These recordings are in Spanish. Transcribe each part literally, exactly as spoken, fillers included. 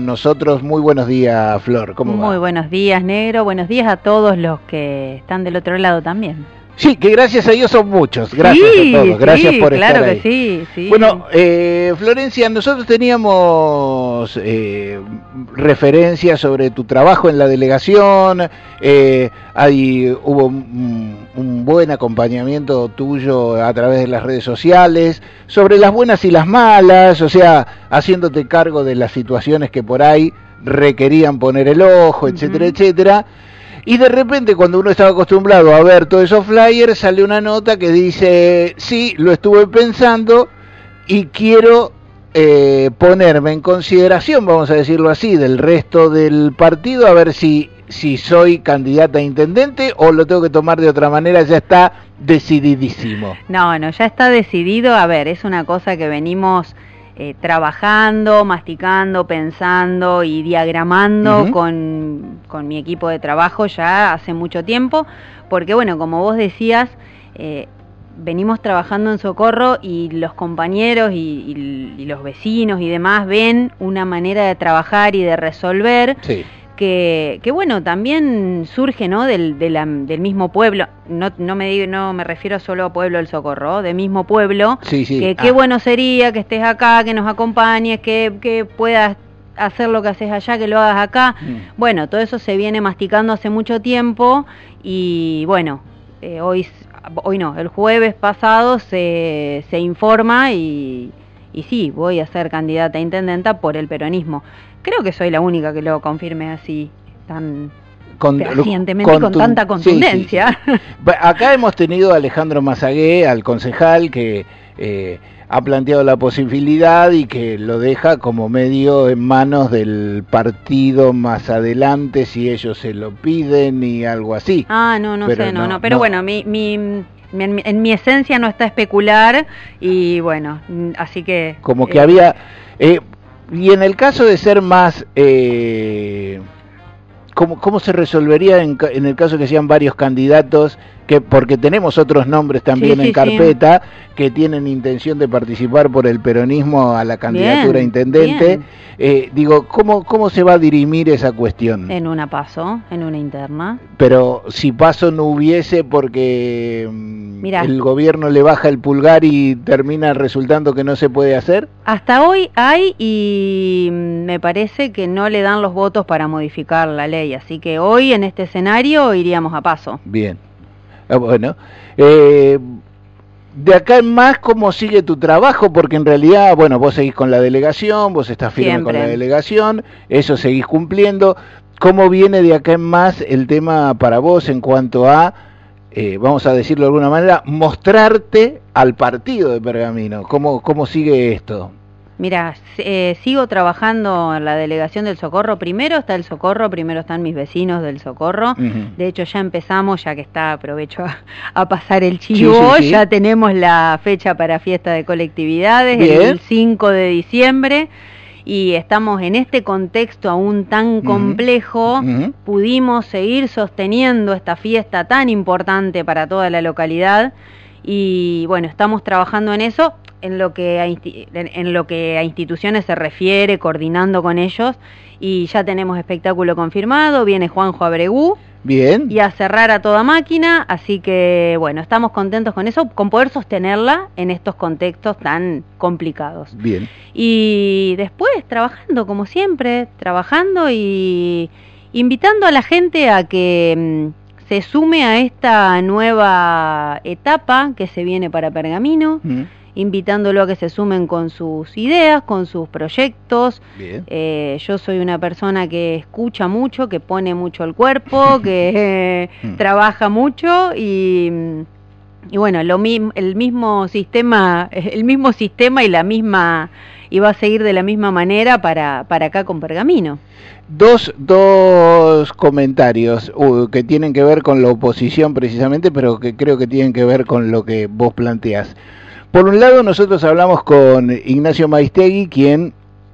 nosotros. Muy buenos días, Flor. ¿Cómo va? Muy buenos días, Negro. Buenos días a todos los que están del otro lado también. Sí, que gracias a Dios son muchos. Gracias sí, a todos. Gracias sí, por claro estar que ahí. sí, sí. Bueno, eh, Florencia, nosotros teníamos eh, referencias sobre tu trabajo en la delegación. Eh, ahí hubo un, un buen acompañamiento tuyo a través de las redes sociales, sobre las buenas y las malas, o sea, haciéndote cargo de las situaciones que por ahí requerían poner el ojo, etcétera, uh-huh. etcétera. Y de repente, cuando uno estaba acostumbrado a ver todos esos flyers, sale una nota que dice, sí, lo estuve pensando y quiero eh, ponerme en consideración, vamos a decirlo así, del resto del partido, a ver si, si soy candidata a intendente o lo tengo que tomar de otra manera, ya está decididísimo. No, no, ya está decidido. A ver, es una cosa que venimos... Eh, trabajando, masticando, pensando y diagramando uh-huh. con, con mi equipo de trabajo ya hace mucho tiempo, porque bueno, como vos decías, eh, venimos trabajando en Socorro y los compañeros y, y, y los vecinos y demás ven una manera de trabajar y de resolver sí. que, que bueno, también surge, ¿no? del, de la, del mismo pueblo. No, no me digo, no me refiero solo a Pueblo del Socorro, del mismo pueblo, sí, sí. que qué ah. bueno sería que estés acá, que nos acompañes, que, que puedas hacer lo que haces allá, que lo hagas acá. Mm. Bueno, todo eso se viene masticando hace mucho tiempo y bueno, eh, hoy, hoy no, el jueves pasado se, se informa y, y sí, voy a ser candidata a intendenta por el peronismo. Creo que soy la única que lo confirme así, tan... Con, recientemente con, con tanta contundencia. Sí, sí, sí. Acá hemos tenido a Alejandro Mazagué, al concejal, que eh, ha planteado la posibilidad y que lo deja como medio en manos del partido más adelante, si ellos se lo piden y algo así. Ah, no, no pero sé, no, no, no. Pero no. bueno, mi, mi, mi, en, en mi esencia no está especular y bueno, así que... Como que eh, había... Eh, y en el caso de ser más... Eh, ¿Cómo, ¿Cómo se resolvería en, en el caso que sean varios candidatos? Que porque tenemos otros nombres también sí, en sí, carpeta sí. que tienen intención de participar por el peronismo a la candidatura bien, a intendente. Bien. Eh, digo, ¿cómo, ¿cómo se va a dirimir esa cuestión? En una PASO, en una interna. Pero si PASO no hubiese porque Mirá, el gobierno le baja el pulgar y termina resultando que no se puede hacer. Hasta hoy hay y me parece que no le dan los votos para modificar la ley. Así que hoy en este escenario iríamos a PASO. Bien. Bueno, eh, de acá en más, ¿cómo sigue tu trabajo? Porque en realidad, bueno, vos seguís con la delegación, vos estás firme Siempre. con la delegación, eso seguís cumpliendo. ¿Cómo viene de acá en más el tema para vos en cuanto a, eh, vamos a decirlo de alguna manera, mostrarte al partido de Pergamino? ¿Cómo, cómo sigue esto? Mira, eh, sigo trabajando en la delegación del Socorro. Primero está el Socorro, primero están mis vecinos del Socorro. Uh-huh. De hecho, ya empezamos, ya que está, aprovecho a, a pasar el chivo. Sí, sí, sí. Ya tenemos la fecha para fiesta de colectividades, Bien. el cinco de diciembre. Y estamos en este contexto aún tan complejo, uh-huh. pudimos seguir sosteniendo esta fiesta tan importante para toda la localidad. Y bueno, estamos trabajando en eso. En lo que a en lo que a instituciones se refiere, coordinando con ellos, y ya tenemos espectáculo confirmado, viene Juanjo Abregú. Bien. Y a cerrar a toda máquina, así que bueno, estamos contentos con eso, con poder sostenerla en estos contextos tan complicados. Bien. Y después trabajando como siempre, trabajando y invitando a la gente a que mmm, se sume a esta nueva etapa que se viene para Pergamino. Mm. Invitándolo a que se sumen con sus ideas, con sus proyectos. Eh, yo soy una persona que escucha mucho, que pone mucho el cuerpo, que eh, trabaja mucho y, y bueno, lo mi- el mismo sistema, el mismo sistema y la misma y va a seguir de la misma manera para para acá con Pergamino. Dos, dos comentarios uh, que tienen que ver con la oposición precisamente, pero que creo que tienen que ver con lo que vos planteás. Por un lado, nosotros hablamos con Ignacio Maistegui, quien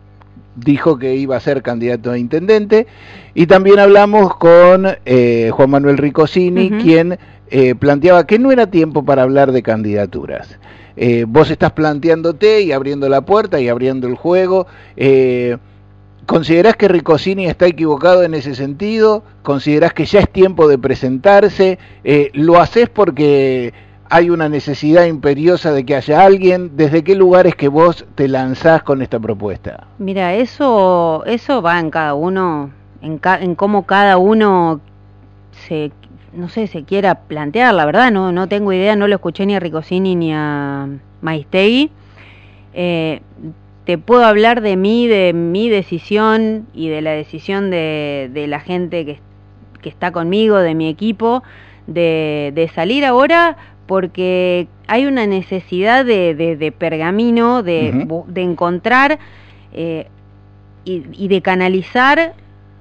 dijo que iba a ser candidato a intendente, y también hablamos con eh, Juan Manuel Ricosini, uh-huh. quien eh, planteaba que no era tiempo para hablar de candidaturas. Eh, vos estás planteándote y abriendo la puerta y abriendo el juego. Eh, ¿considerás que Riccosini está equivocado en ese sentido? ¿Considerás que ya es tiempo de presentarse? Eh, ¿Lo haces porque hay una necesidad imperiosa de que haya alguien? ¿Desde qué lugares que vos te lanzás con esta propuesta? Mira, eso eso va en cada uno, en, ca en cómo cada uno se, no sé, se quiera plantear, la verdad, no no tengo idea, no lo escuché ni a Riccosini ni a Maistegui. Eh, te puedo hablar de mí, de mi decisión y de la decisión de, de la gente que, que está conmigo, de mi equipo, de, de salir ahora porque hay una necesidad de, de, de pergamino, de, uh-huh. de encontrar eh, y, y de canalizar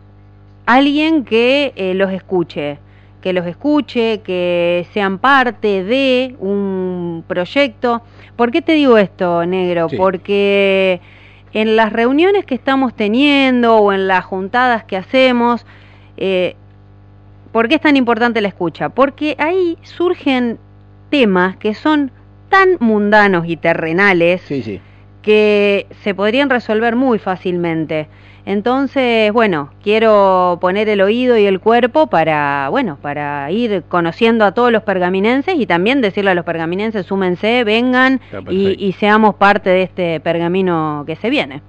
a alguien que eh, los escuche, que los escuche, que sean parte de un proyecto. ¿Por qué te digo esto, Negro? Sí. Porque en las reuniones que estamos teniendo o en las juntadas que hacemos, eh, ¿por qué es tan importante la escucha? Porque ahí surgen temas que son tan mundanos y terrenales sí, sí. que se podrían resolver muy fácilmente. Entonces, bueno, quiero poner el oído y el cuerpo para, bueno, para ir conociendo a todos los pergaminenses y también decirle a los pergaminenses, súmense, vengan y, y seamos parte de este pergamino que se viene.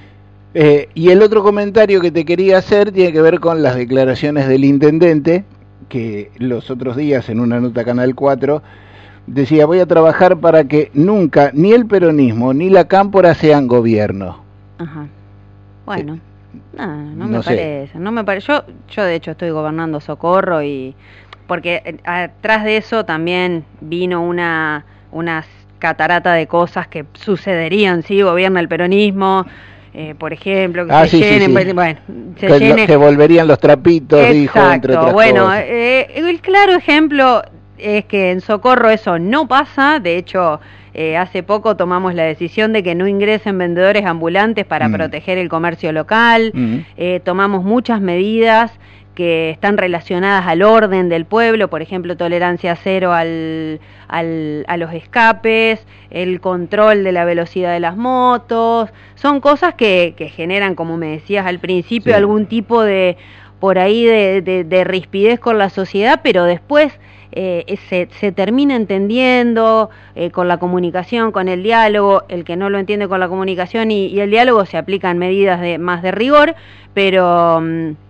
Eh, y el otro comentario que te quería hacer tiene que ver con las declaraciones del intendente, que los otros días en una nota Canal cuatro decía, voy a trabajar para que nunca ni el peronismo ni la cámpora sean gobierno. Ajá. Bueno. Sí. No, no me no parece, no me parece. Yo, yo de hecho estoy gobernando Socorro y porque atrás de eso también vino una una catarata de cosas que sucederían si gobierna el peronismo, eh, por ejemplo, que ah, se sí, llenen, sí, sí. bueno, se que, llene... que volverían los trapitos, exacto, dijo, entre otras bueno, cosas. Eh, el claro ejemplo es que en Socorro eso no pasa, de hecho. Eh, hace poco tomamos la decisión de que no ingresen vendedores ambulantes para mm. proteger el comercio local, mm. eh, tomamos muchas medidas que están relacionadas al orden del pueblo, por ejemplo, tolerancia cero al, al, a los escapes, el control de la velocidad de las motos, son cosas que, que generan, como me decías al principio, sí. algún tipo de, por ahí, de, de, de rispidez con la sociedad, pero después... Eh, se, se termina entendiendo eh, con la comunicación, con el diálogo. El que no lo entiende con la comunicación y, y el diálogo, se aplican medidas de, más de rigor, pero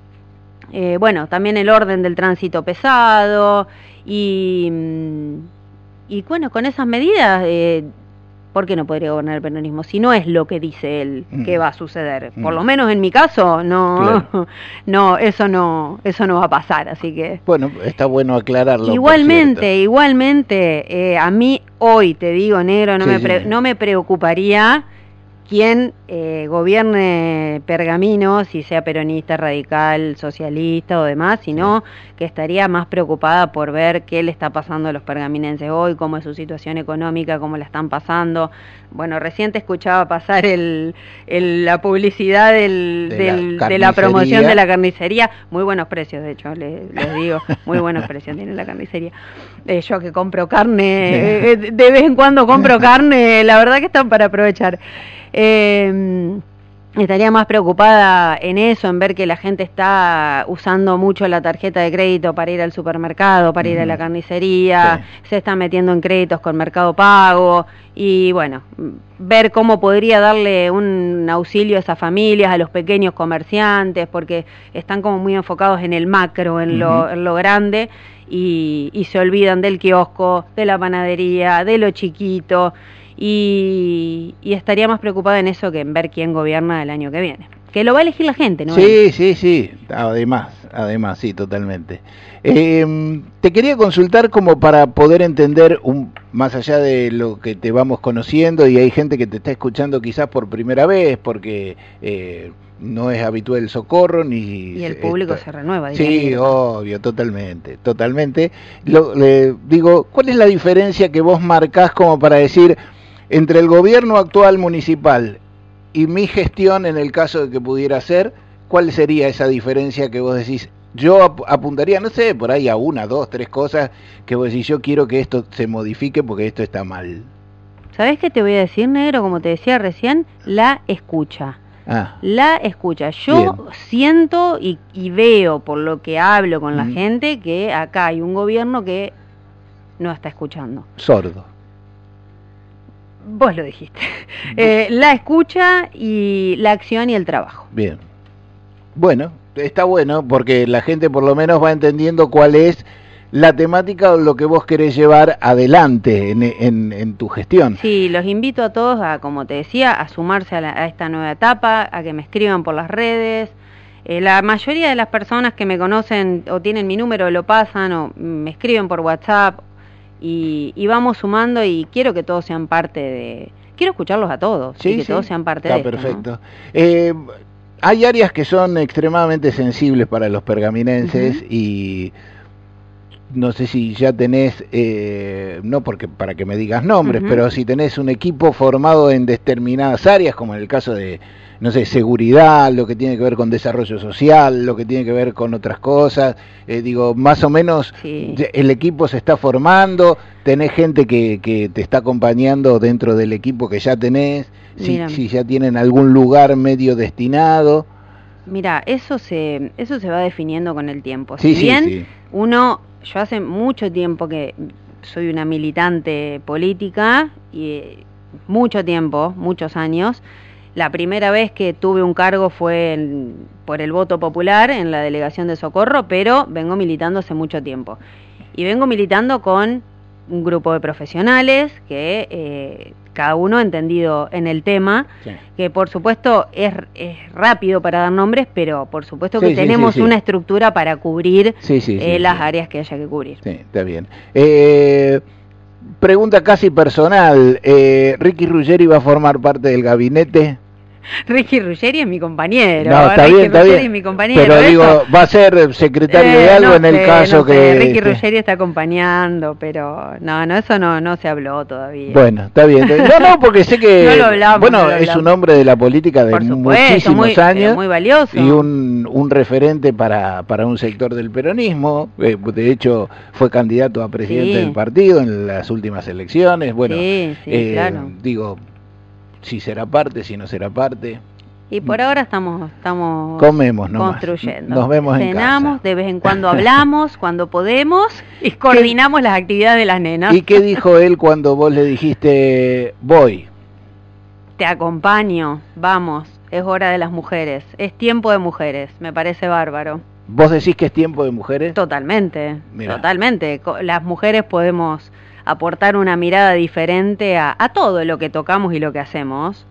eh, bueno, también el orden del tránsito pesado y, y bueno, con esas medidas eh, ¿por qué no podría gobernar el peronismo? Si no es lo que dice él mm. que va a suceder. Mm. Por lo menos en mi caso, no, claro. no, eso no, eso no va a pasar, así que... Bueno, está bueno aclararlo. Igualmente, igualmente, eh, a mí hoy, te digo, Negro, no, sí, me, pre sí. no me preocuparía quien eh, gobierne Pergamino, si sea peronista, radical, socialista o demás, sino sí. que estaría más preocupada por ver qué le está pasando a los pergaminenses hoy, cómo es su situación económica, cómo la están pasando. Bueno, recién te escuchaba pasar el, el, la publicidad del, de, del, la de la promoción de la carnicería. Muy buenos precios, de hecho, les, les digo, muy buenos precios tiene la carnicería. Eh, yo que compro carne, eh, de vez en cuando compro carne, la verdad que están para aprovechar. Eh, estaría más preocupada en eso, en ver que la gente está usando mucho la tarjeta de crédito para ir al supermercado, para ir a la carnicería, sí. se están metiendo en créditos con Mercado Pago y bueno, ver cómo podría darle un auxilio a esas familias, a los pequeños comerciantes, porque están como muy enfocados en el macro, en, uh-huh. lo, en lo grande y, y se olvidan del kiosco, de la panadería, de lo chiquito. Y, y estaría más preocupada en eso que en ver quién gobierna el año que viene. Que lo va a elegir la gente, ¿no? Sí, sí, sí, además, además, sí, totalmente. Eh, te quería consultar como para poder entender, un, más allá de lo que te vamos conociendo, y hay gente que te está escuchando quizás por primera vez, porque eh, no es habitual el Socorro, ni... Y el público está, se renueva. Sí, obvio, totalmente, totalmente. Lo, le, digo, ¿cuál es la diferencia que vos marcás como para decir... entre el gobierno actual municipal y mi gestión, en el caso de que pudiera ser, ¿cuál sería esa diferencia que vos decís? Yo ap apuntaría, no sé, por ahí a una, dos, tres cosas que vos decís, yo quiero que esto se modifique porque esto está mal. ¿Sabés qué te voy a decir, Negro? Como te decía recién, la escucha. Ah. La escucha. Yo Bien. siento y, y veo por lo que hablo con mm. la gente que acá hay un gobierno que no está escuchando. Sordo. Vos lo dijiste. Eh, la escucha y la acción y el trabajo. Bien. Bueno, está bueno porque la gente por lo menos va entendiendo cuál es la temática o lo que vos querés llevar adelante en, en, en tu gestión. Sí, los invito a todos, a, como te decía, a sumarse a, la, a esta nueva etapa, a que me escriban por las redes. Eh, la mayoría de las personas que me conocen o tienen mi número lo pasan o me escriben por WhatsApp y, y vamos sumando y quiero que todos sean parte de... Quiero escucharlos a todos sí, y que sí, todos sean parte está de esto. Perfecto. ¿No? Eh, hay áreas que son extremadamente sensibles para los pergaminenses uh-huh. y... No sé si ya tenés, eh, no porque para que me digas nombres, uh-huh. pero si tenés un equipo formado en determinadas áreas, como en el caso de, no sé, seguridad, lo que tiene que ver con desarrollo social, lo que tiene que ver con otras cosas, eh, digo, más o menos sí. el equipo se está formando, tenés gente que, que te está acompañando dentro del equipo que ya tenés, si, si ya tienen algún lugar medio destinado. Mira, eso se, eso se va definiendo con el tiempo. Sí, si sí, bien sí. uno... Yo hace mucho tiempo que soy una militante política, y mucho tiempo, muchos años. La primera vez que tuve un cargo fue en, por el voto popular en la delegación de Socorro, pero vengo militando hace mucho tiempo. Y vengo militando con un grupo de profesionales que eh, cada uno entendido en el tema, sí. que por supuesto es, es rápido para dar nombres, pero por supuesto que sí, tenemos sí, sí, sí. una estructura para cubrir sí, sí, eh, sí, las sí. áreas que haya que cubrir. Sí, está bien. Eh, pregunta casi personal, eh, ¿Ricky Ruggeri va a formar parte del gabinete? Ricky Ruggeri es mi compañero. No, está Ricky bien, está Ruggeri bien. Es mi compañero. Pero digo, eso, va a ser secretario eh, de algo no en sé, el caso no que... Sé. Ricky este... Ruggeri está acompañando, pero no, no, eso no, no se habló todavía. Bueno, está bien. No, no, porque sé que... no lo hablamos, bueno, no lo es hablamos. un hombre de la política de supuesto, muchísimos muy, años. Muy valioso. Y un, un referente para, para un sector del peronismo. Eh, de hecho, fue candidato a presidente sí. del partido en las últimas elecciones. Bueno, sí, sí, eh, claro. digo, si será parte, si no será parte... Y por ahora estamos estamos comemos construyendo. Nos vemos en Cenamos, casa. De vez en cuando hablamos, cuando podemos, y coordinamos las actividades de las nenas. ¿Y qué dijo él cuando vos le dijiste, voy? Te acompaño, vamos, es hora de las mujeres, es tiempo de mujeres, me parece bárbaro. ¿Vos decís que es tiempo de mujeres? Totalmente, Mirá. totalmente. Las mujeres podemos aportar una mirada diferente a, a todo lo que tocamos y lo que hacemos.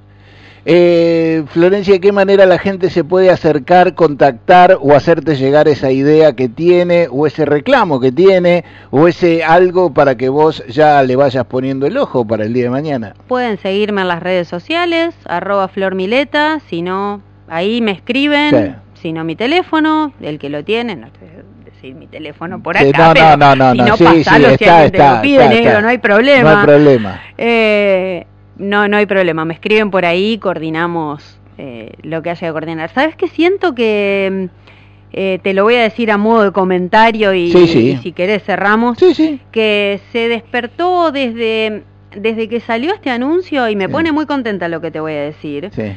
Eh, Florencia, ¿de qué manera la gente se puede acercar, contactar o hacerte llegar esa idea que tiene o ese reclamo que tiene o ese algo para que vos ya le vayas poniendo el ojo para el día de mañana? Pueden seguirme en las redes sociales, arroba flormileta, si no, ahí me escriben, sí. si no mi teléfono, el que lo tiene, no te voy a decir mi teléfono por acá, sí, no, pero no, no, si no, no, sí, pasalo sí, si está, alguien está, te lo pide, está, negro, está. no hay problema. No hay problema. Eh... No, no hay problema, me escriben por ahí, coordinamos eh, lo que haya que coordinar. ¿Sabes qué? Siento que, eh, te lo voy a decir a modo de comentario y, sí, sí. y si querés cerramos, sí, sí. que se despertó desde, desde que salió este anuncio y me sí. pone muy contenta lo que te voy a decir. Sí.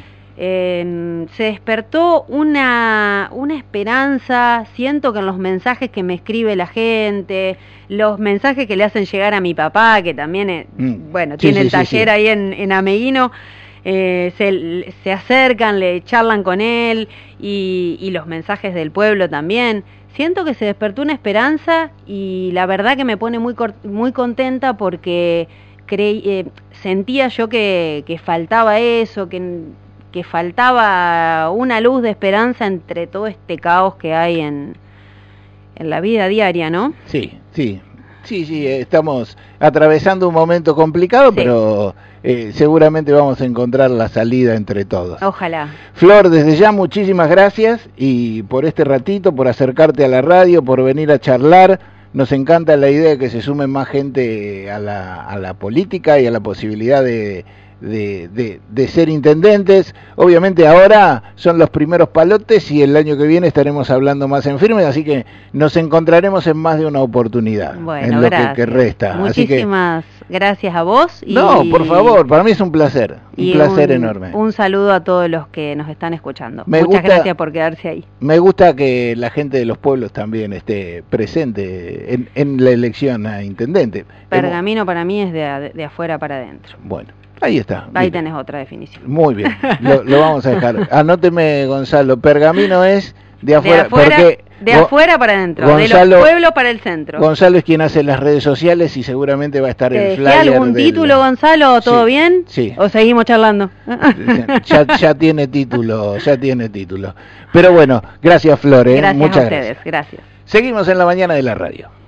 Eh, se despertó una, una esperanza, siento que en los mensajes que me escribe la gente, los mensajes que le hacen llegar a mi papá, que también, es, mm. bueno, sí, tiene sí, el taller sí, sí. ahí en, en Ameguino, eh, se, se acercan, le charlan con él y, y los mensajes del pueblo también. Siento que se despertó una esperanza y la verdad que me pone muy, muy contenta porque creí, eh, sentía yo que, que faltaba eso, que... que faltaba una luz de esperanza entre todo este caos que hay en, en la vida diaria, ¿no? Sí, sí, sí, sí, estamos atravesando un momento complicado, sí. pero eh, seguramente vamos a encontrar la salida entre todos. Ojalá. Flor, desde ya muchísimas gracias y por este ratito, por acercarte a la radio, por venir a charlar. Nos encanta la idea de que se sume más gente a la, a la política y a la posibilidad de de, de, de ser intendentes. Obviamente ahora son los primeros palotes y el año que viene estaremos hablando más en firme, así que nos encontraremos en más de una oportunidad, bueno, en lo que, que resta. Muchísimas así que, gracias a vos. Y, no, por favor, para mí es un placer, un placer un, enorme. Un saludo a todos los que nos están escuchando. Me Muchas gusta, gracias por quedarse ahí. Me gusta que la gente de los pueblos también esté presente en, en la elección a intendente. Pergamino Hemos... para mí es de, de afuera para adentro. Bueno, ahí está. Ahí mira. Tenés otra definición. Muy bien, lo, lo vamos a dejar. Anóteme, Gonzalo, Pergamino es de afuera, de afuera, porque de afuera para adentro, Gonzalo, de los pueblos para el centro. Gonzalo es quien hace las redes sociales y seguramente va a estar el flyer. ¿Hay algún del... título, Gonzalo? ¿Todo sí, bien? Sí. ¿O seguimos charlando? Ya, ya tiene título, ya tiene título. Pero bueno, gracias, Flor. ¿eh? Gracias Muchas a ustedes, gracias. Gracias. Seguimos en la mañana de la radio.